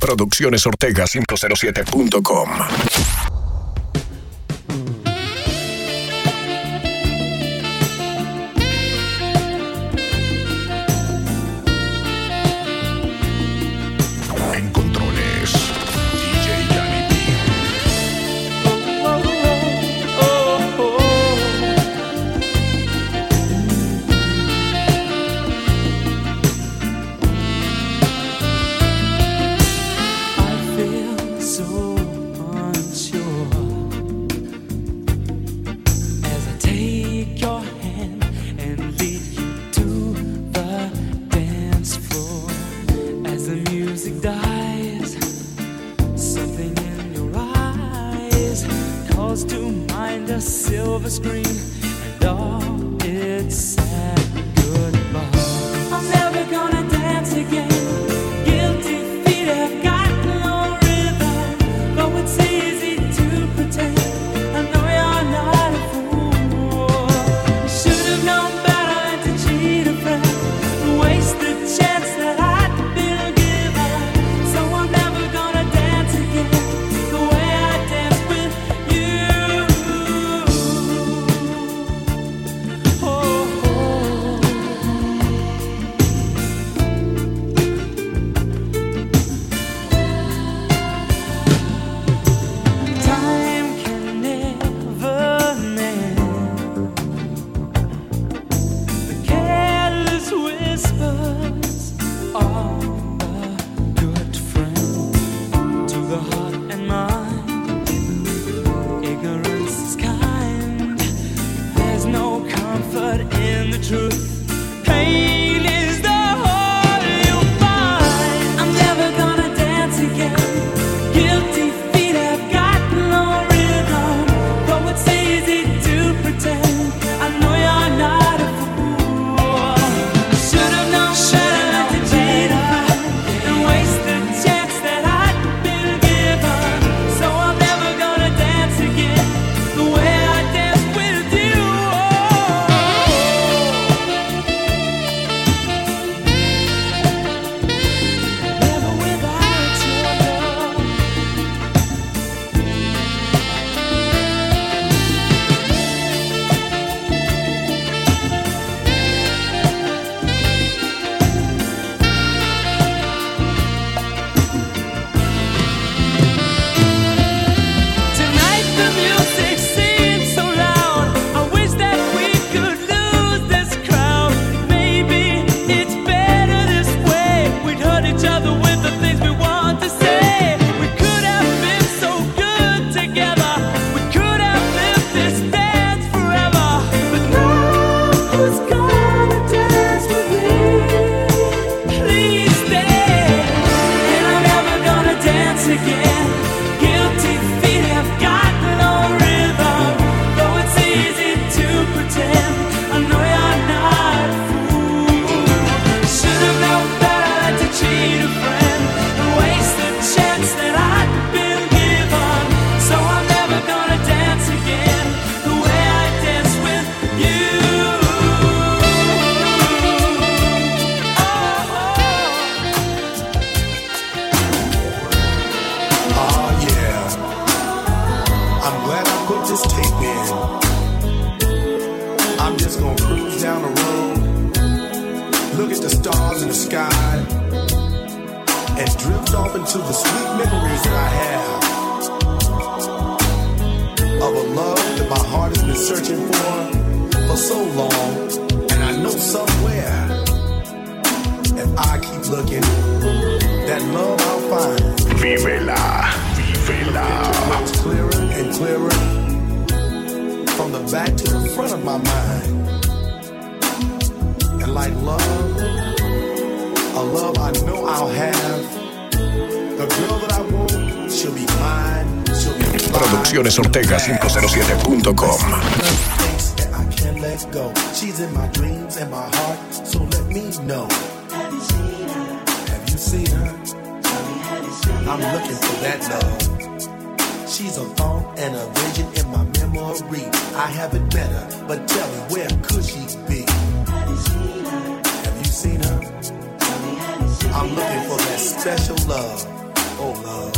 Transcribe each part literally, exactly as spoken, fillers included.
Producciones Ortega quinientos siete punto com. En controles, D J Yanni B. Silver screen and all its sad goodbye. I'm never gonna dance again. Guilty feet have got no rhythm, though it's easy to pretend. I know you're not a fool. You should have known better than to cheat a friend, waste the chance that I'd been given. So I'm never gonna dance again the way I danced with you. Truth, pain is the whole you'll find. I'm never gonna dance again. Guilty feet have got no rhythm, though it's easy to pretend. I know you're not a fool. Should have known better than to cheat and waste the chance that I'd been given. So I'm never gonna dance again the way I danced with you. Producciones Ortega quinientos siete punto com. She's in my dreams and my heart, so let me know. Have you seen her? Have you seen her? I'm looking for that love. She's a thought and a vision in my memory. I have it better, but tell me, where could she be? Have you seen her? Have you seen her? I'm looking for that special love. Oh love.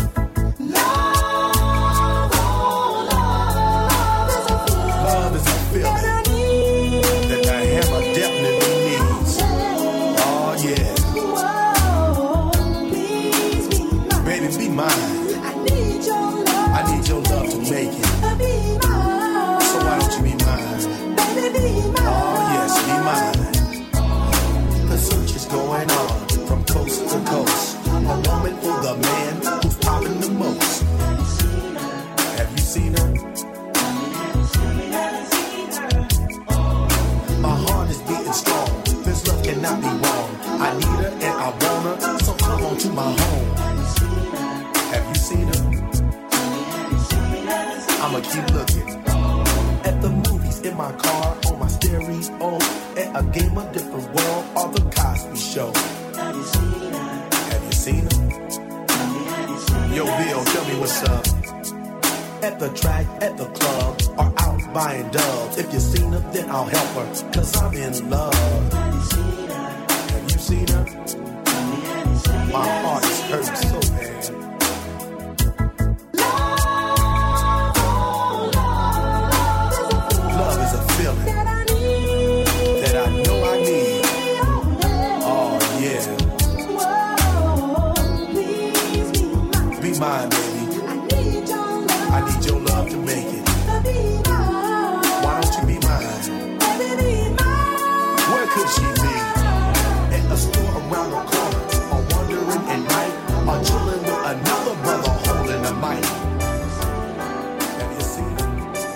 Love, oh, love is a feeling. Love is a feeling that I need. that the hammer definitely needs. Oh yeah. Whoa, please be mine. Baby, be mine. I need your love. I need your love to make it. Be mine. So why don't you be mine? Baby, be mine. Oh yes, be mine. The search is going on from coast to coast. A woman for the man who's popping the most. Have you seen her? My heart is beating strong. This love cannot be wrong. I need her and I want her, so come on to my home. Have you seen her? I'ma keep looking. At the movies, in my car, on my stereo, at a game of different world, or the Cosby Show. Have you seen her? Have you seen her? Yo, Bill, tell me what's up. At the track, at the club, or out buying dubs. If you seen her, then I'll help her, cause I'm in love. Have you seen her? Have you seen her? My heart is hurting so bad. Love is a feeling That I need. that I know I need. Oh yeah, Whoa, please be mine. be mine, baby. I need your love. I need your love to make it. Be mine. Why don't you be mine? Baby, be mine. Where could she be? At a store around the corner, or wandering at night, or chilling with another brother holding a mic. Have you seen her?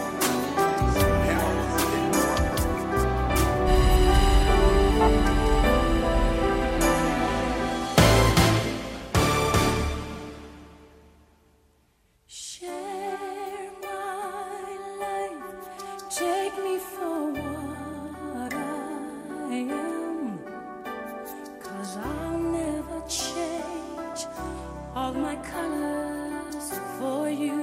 Share my life. Take me for what I am. 'Cause I'll never change all my colors for you.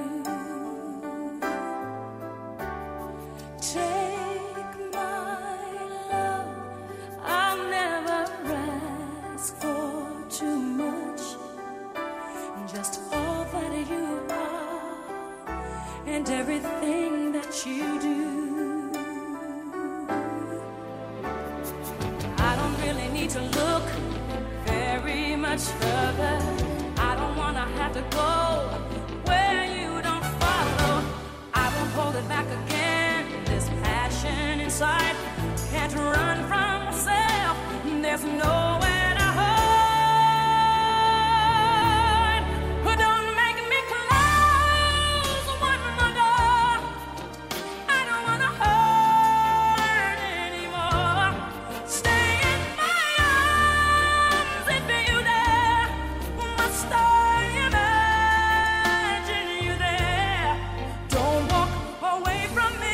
Take my love. I'll never ask for too much. Just all that you are and everything that you do. I don't really need to look very much further. I don't wanna have to go where you don't follow. I won't hold it back again. This passion inside can't run from myself. There's nowhere to hide. Don't make me close one more door. I don't wanna hurt anymore. Stay in my arms if you dare. Must I imagine you there? Don't walk away from me.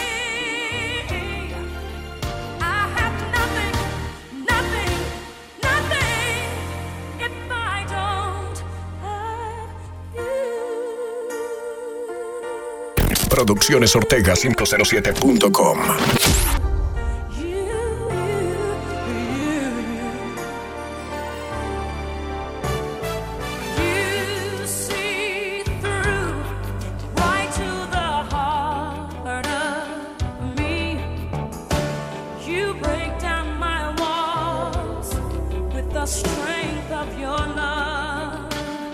I have nothing, nothing, nothing if I don't have you. Producciones Ortega cinco cero siete punto com. You see through right to the heart of me. You break down my walls with the strength of your love.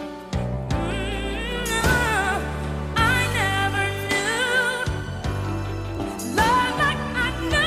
Mm, I never knew love like I know.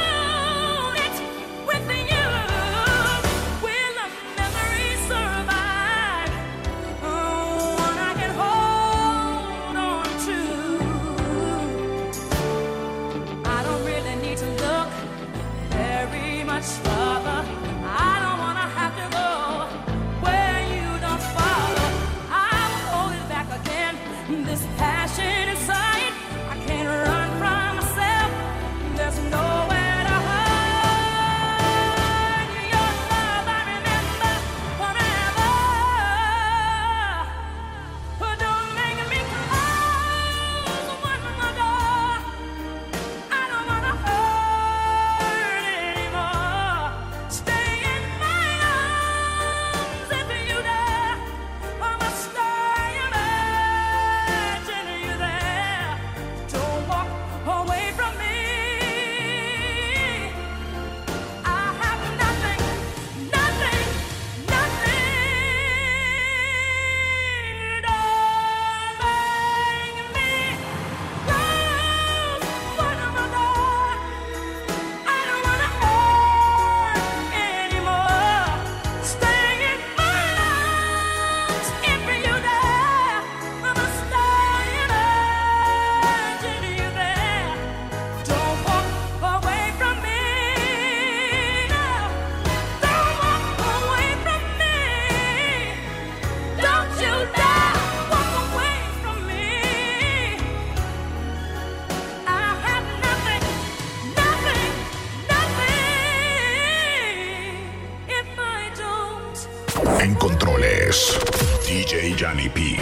G P.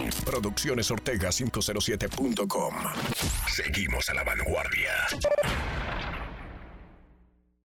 Producciones Ortega quinientos siete punto com. Seguimos a la vanguardia.